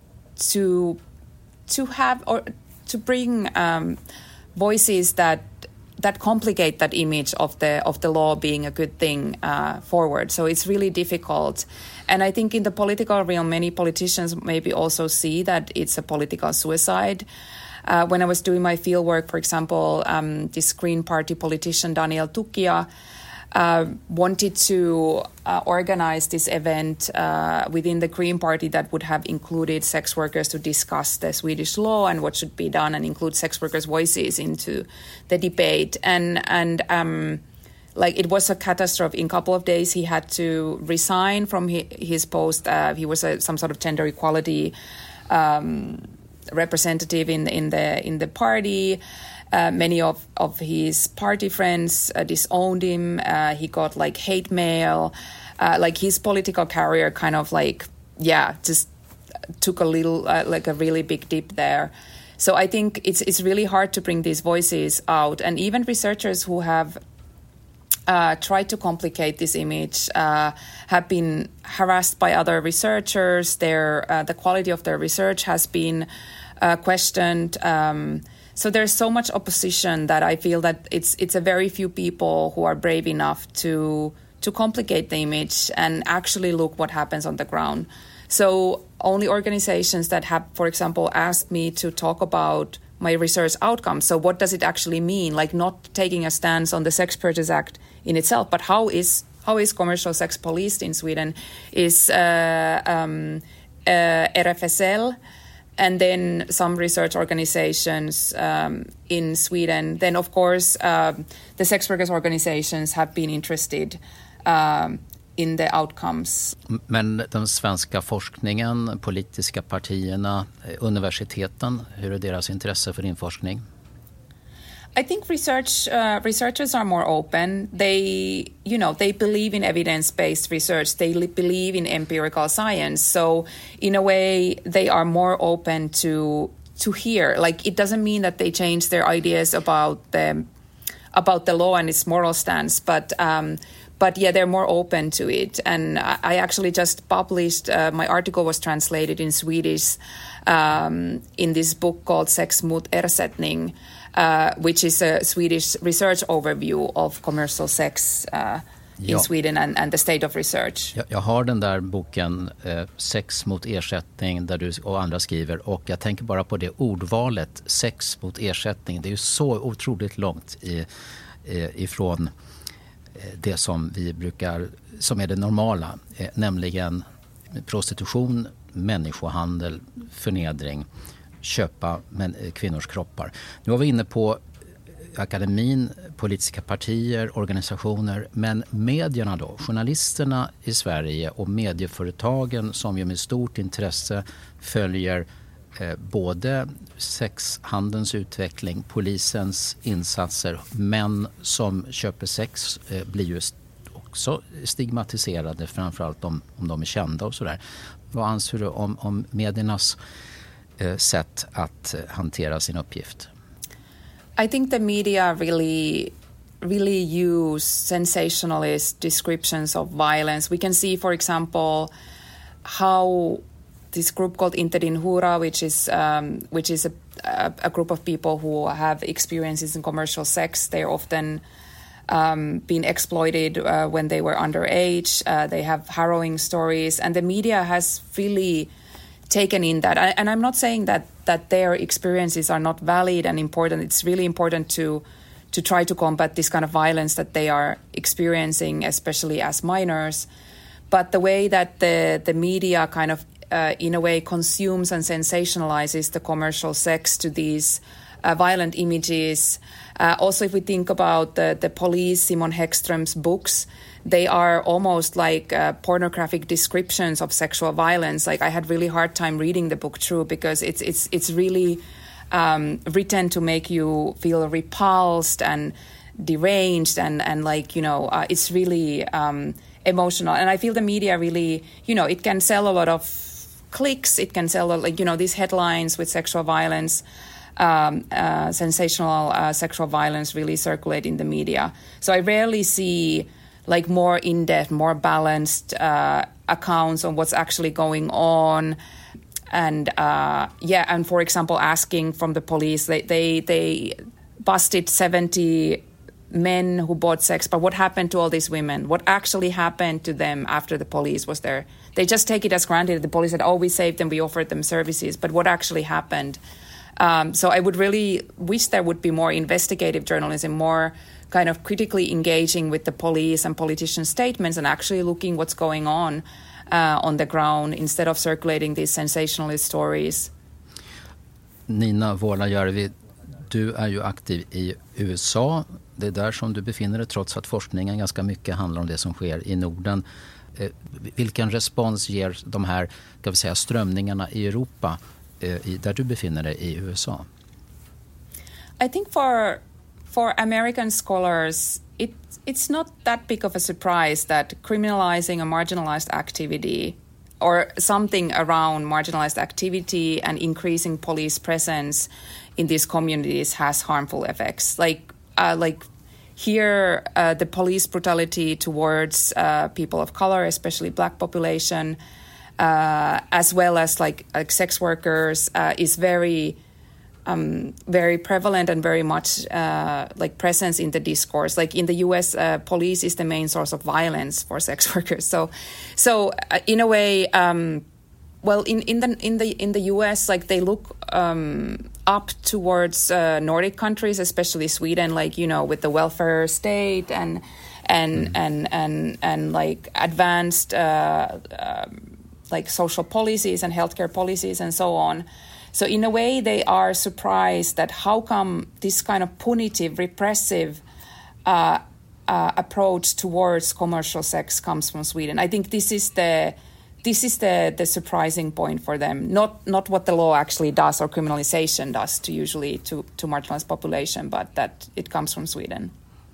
to to have or to bring um, voices that that complicate that image of the of the law being a good thing uh, forward. So it's really difficult. And I think in the political realm, many politicians maybe also see that it's a political suicide. Uh, when I was doing my fieldwork, for example, um, this Green Party politician, Daniel Tukia, uh, wanted to uh, organize this event uh, within the Green Party that would have included sex workers to discuss the Swedish law and what should be done and include sex workers' voices into the debate. And, and um, like, it was a catastrophe. In a couple of days, he had to resign from his, his post. Uh, he was a, some sort of gender equality um, representative in the, in the in the party. Uh, many of, of his party friends uh, disowned him. Uh, he got like hate mail. Uh, like his political career kind of like, yeah, just took a little, uh, like a really big dip there. So I think it's it's really hard to bring these voices out. And even researchers who have uh, tried to complicate this image uh, have been harassed by other researchers. Their uh, the quality of their research has been uh, questioned. Um, So there's so much opposition that I feel that it's it's a very few people who are brave enough to to complicate the image and actually look what happens on the ground. So only organizations that have, for example, asked me to talk about my research outcomes. So what does it actually mean? Like not taking a stance on the Sex Purchase Act in itself, but how is how is commercial sex policed in Sweden? Is uh, um, uh, R F S L, and then some research organizations um, in Sweden. Then, of course, uh, the sex workers organizations have been interested um, in the outcomes. Men den svenska forskningen, politiska partierna, universiteten, hur är deras intresse för information? I think research uh, researchers are more open. They, you know, they believe in evidence-based research. They li- believe in empirical science. So, in a way, they are more open to to hear. Like, it doesn't mean that they change their ideas about the about the law and its moral stance, but um, but yeah, they're more open to it. And I, I actually just published uh, my article was translated in Swedish um, in this book called Sex mot ersättning. Uh, which is a Swedish research overview of commercial sex uh, in ja. Sweden and, and the state of research. Jag, jag har den där boken eh, Sex mot ersättning där du och andra skriver, och jag tänker bara på det ordvalet, sex mot ersättning. Det är ju så otroligt långt i, eh, ifrån eh, det som vi brukar, som är det normala, eh, nämligen prostitution, människohandel, förnedring, köpa men, kvinnors kroppar. Nu var vi inne på akademin, politiska partier, organisationer, men medierna då, journalisterna i Sverige och medieföretagen som ju med stort intresse följer eh, både sexhandelns utveckling, polisens insatser, män som köper sex eh, blir ju också stigmatiserade, framförallt om, om de är kända och sådär. Vad anser du om, om mediernas sätt att hantera sin uppgift? I think the media really really use sensationalist descriptions of violence. We can see, for example, how this group called Interdin Hura, which is um, which is a, a, a group of people who have experiences in commercial sex, they're often um, been exploited uh, when they were underage. Uh, they have harrowing stories, and the media has really taken in that. And I'm not saying that that their experiences are not valid and important. It's really important to to try to combat this kind of violence that they are experiencing, especially as minors. But the way that the, the media kind of, uh, in a way, consumes and sensationalizes the commercial sex to these uh, violent images. Uh, also, if we think about the, the police, Simon Häggström's books, they are almost like uh, pornographic descriptions of sexual violence. Like, I had really hard time reading the book through because it's it's it's really um, written to make you feel repulsed, and deranged and, and like, you know, uh, it's really um, emotional. And I feel the media really, you know, it can sell a lot of clicks. It can sell, like, you know, these headlines with sexual violence, um, uh, sensational uh, sexual violence really circulate in the media. So I rarely see like more in-depth, more balanced uh, accounts on what's actually going on. And uh, yeah, and for example, asking from the police, they, they, they busted seventy men who bought sex, but what happened to all these women? What actually happened to them after the police was there? They just take it as granted. The police said, oh, we saved them, we offered them services, but what actually happened? Um, so I would really wish there would be more investigative journalism, more kind of critically engaging with the police and politicians' statements and actually looking what's going on uh, on the ground instead of circulating these sensationalist stories. Nina Vuolajärvi, du är ju aktiv i U S A. Det är där som du befinner dig trots att forskningen ganska mycket handlar om det som sker i Norden. Eh, vilken respons ger de här, ska vi säga, strömningarna i Europa eh, i, där du befinner dig i U S A? I think for for American scholars, it it's not that big of a surprise that criminalizing a marginalized activity or something around marginalized activity and increasing police presence in these communities has harmful effects. Like uh, like here, uh, the police brutality towards uh, people of color, especially Black population, uh, as well as like, like sex workers, uh, is very Um, very prevalent and very much uh, like presence in the discourse. Like in the U S, uh, police is the main source of violence for sex workers. So, so uh, in a way, um, well, in, in the in the in the U S, like they look um, up towards uh, Nordic countries, especially Sweden, like, you know, with the welfare state and and mm. and and and like advanced uh, um, like social policies and healthcare policies and so on. So in a way, they are surprised that how come this kind of punitive, repressive uh, uh, approach towards commercial sex comes from Sweden. I think this is the this is the, the surprising point for them. Not not what the law actually does or criminalization does to usually to, to marginalized population, but that it comes from Sweden.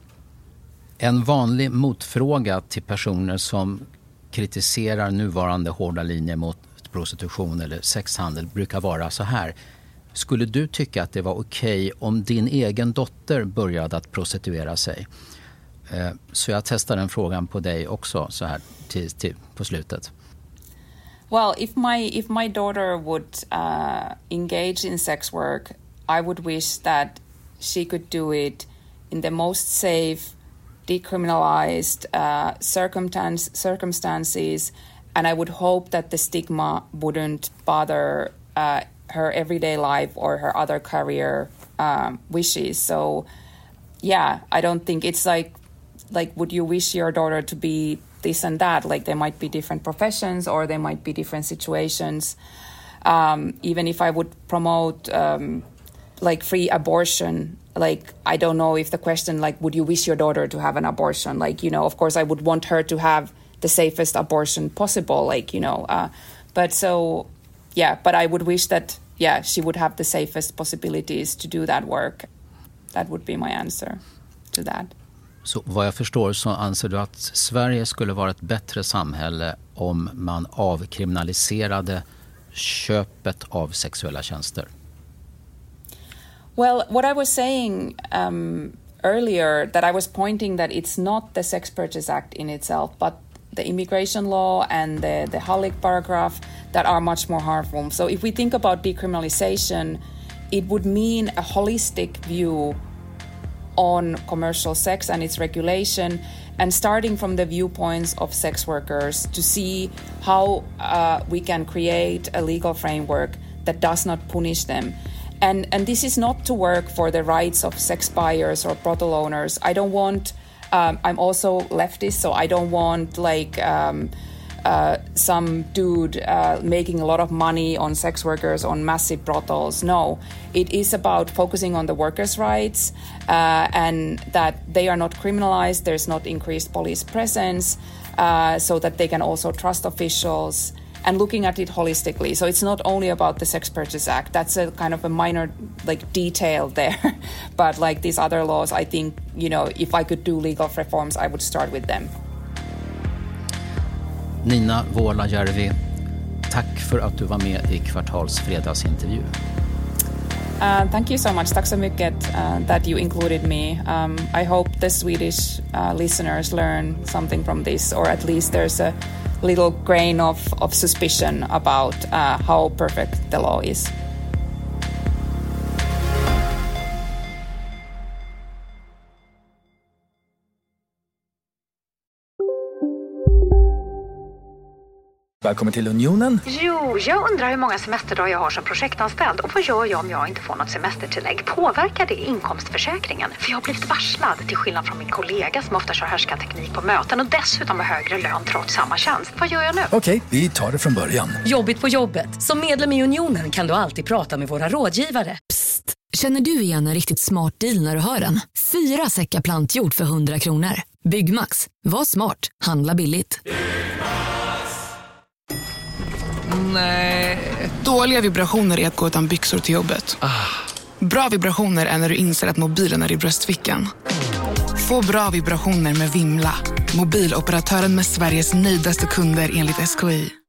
En vanlig motfråga till personer som kritiserar nuvarande hårda linjer mot prostitution eller sexhandel brukar vara så här. Skulle du tycka att det var okej om din egen dotter började att prostituera sig? Eh, så jag testar den frågan på dig också så här till, till, på slutet. Well, if my if my daughter would uh, engage in sex work, I would wish that she could do it in the most safe, decriminalized uh, circumstance, circumstances. And I would hope that the stigma wouldn't bother uh, her everyday life or her other career um, wishes. So, yeah, I don't think it's like, like, would you wish your daughter to be this and that? Like, there might be different professions or there might be different situations. Um, even if I would promote, um, like, free abortion, like, I don't know if the question, like, would you wish your daughter to have an abortion? Like, you know, of course, I would want her to have the safest abortion possible, like, you know, uh, but so, yeah, but I would wish that, yeah, she would have the safest possibilities to do that work. That would be my answer to that. Så vad jag förstår så anser du att Sverige skulle vara ett bättre samhälle om man avkriminaliserade köpet av sexuella tjänster? Well, what I was saying um, earlier, that I was pointing that it's not the Sex Purchase Act in itself, but the immigration law and the, the Hallik paragraph that are much more harmful. So if we think about decriminalization, it would mean a holistic view on commercial sex and its regulation, and starting from the viewpoints of sex workers to see how uh, we can create a legal framework that does not punish them. And, and this is not to work for the rights of sex buyers or brothel owners. I don't want... Um, I'm also leftist, so I don't want like um, uh, some dude uh, making a lot of money on sex workers on massive brothels. No, it is about focusing on the workers' rights uh, and that they are not criminalized. There's not increased police presence, uh, so that they can also trust officials. and looking at it holistically. So it's not only about the Sex Purchase Act. That's a kind of a minor like detail there. But like these other laws, I think, you know, if I could do legal reforms, I would start with them. Nina Vuolajärvi, tack för att du var med i Kvartals fredagsintervju. Uh, thank you so much. Tack så mycket uh, that you included me. Um, I hope the Swedish uh, listeners learn something from this, or at least there's a little grain of, of suspicion about uh, how perfect the law is. Välkommen till Unionen. Jo, jag undrar hur många semesterdagar jag har som projektanställd och vad gör jag om jag inte får något semestertillägg? Påverkar det inkomstförsäkringen? För jag har blivit varslad, till skillnad från min kollega som ofta kör härskarteknik på möten och dessutom har högre lön trots samma tjänst. Vad gör jag nu? Okej, vi tar det från början. Jobbigt på jobbet. Som medlem i Unionen kan du alltid prata med våra rådgivare. Psst! Känner du igen en riktigt smart deal när du hör den? Fyra säckar plantjord för hundra kronor. Byggmax. Var smart. Handla billigt. Nej. Dåliga vibrationer är att gå utan byxor till jobbet. Ah. Bra vibrationer är när du inser att mobilen är i bröstfickan. Få bra vibrationer med Vimla. Mobiloperatören med Sveriges nöjdaste kunder enligt S K I.